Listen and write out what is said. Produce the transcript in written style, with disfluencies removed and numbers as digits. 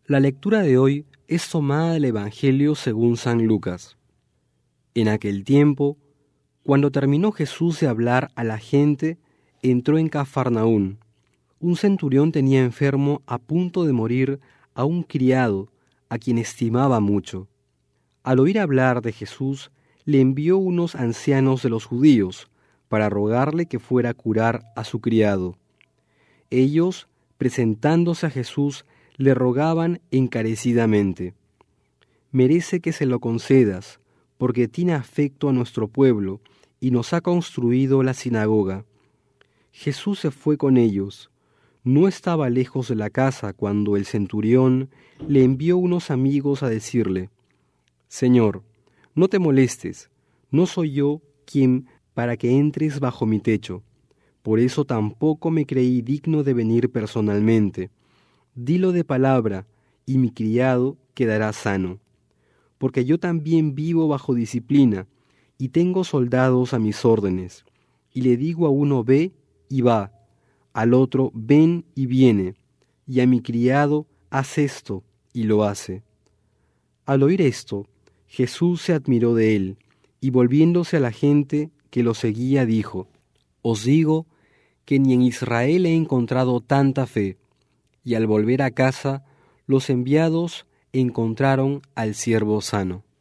La lectura de hoy es tomada del Evangelio según San Lucas. En aquel tiempo, cuando terminó Jesús de hablar a la gente, entró en Cafarnaún. Un centurión tenía enfermo a punto de morir a un criado, a quien estimaba mucho. Al oír hablar de Jesús, le envió unos ancianos de los judíos para rogarle que fuera a curar a su criado. Ellos, presentándose a Jesús, le rogaban encarecidamente: «Merece que se lo concedas, porque tiene afecto a nuestro pueblo y nos ha construido la sinagoga». Jesús se fue con ellos. No estaba lejos de la casa cuando el centurión le envió unos amigos a decirle: «Señor, no te molestes, no soy yo quien para que entres bajo mi techo. Por eso tampoco me creí digno de venir personalmente. Dilo de palabra, y mi criado quedará sano. Porque yo también vivo bajo disciplina, y tengo soldados a mis órdenes. Y le digo a uno: ve, y va; al otro: ven, y viene; y a mi criado: haz esto, y lo hace». Al oír esto, Jesús se admiró de él, y volviéndose a la gente que lo seguía, dijo: «Os digo que ni en Israel he encontrado tanta fe». Y al volver a casa, los enviados encontraron al siervo sano.